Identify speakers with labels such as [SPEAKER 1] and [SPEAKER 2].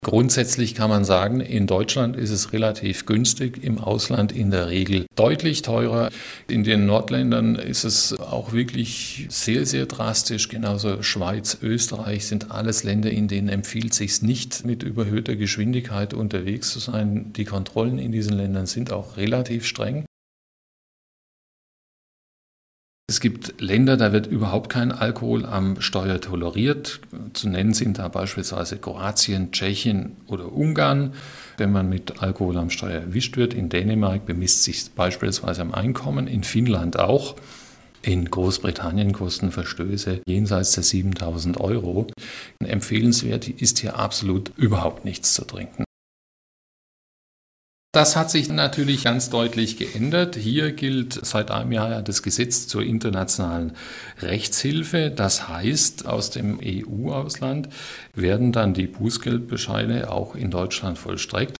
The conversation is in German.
[SPEAKER 1] Grundsätzlich kann man sagen, in Deutschland ist es relativ günstig, im Ausland in der Regel deutlich teurer. In den Nordländern ist es auch wirklich sehr, sehr drastisch. Genauso Schweiz, Österreich sind alles Länder, in denen empfiehlt es sich nicht, mit überhöhter Geschwindigkeit unterwegs zu sein. Die Kontrollen in diesen Ländern sind auch relativ streng. Es gibt Länder, da wird überhaupt kein Alkohol am Steuer toleriert. Zu nennen sind da beispielsweise Kroatien, Tschechien oder Ungarn. Wenn man mit Alkohol am Steuer erwischt wird, in Dänemark bemisst sich beispielsweise am Einkommen, in Finnland auch. In Großbritannien kosten Verstöße jenseits der 7.000 Euro. Empfehlenswert ist hier absolut überhaupt nichts zu trinken. Das hat sich natürlich ganz deutlich geändert. Hier gilt seit einem Jahr das Gesetz zur internationalen Rechtshilfe. Das heißt, aus dem EU-Ausland werden dann die Bußgeldbescheide auch in Deutschland vollstreckt.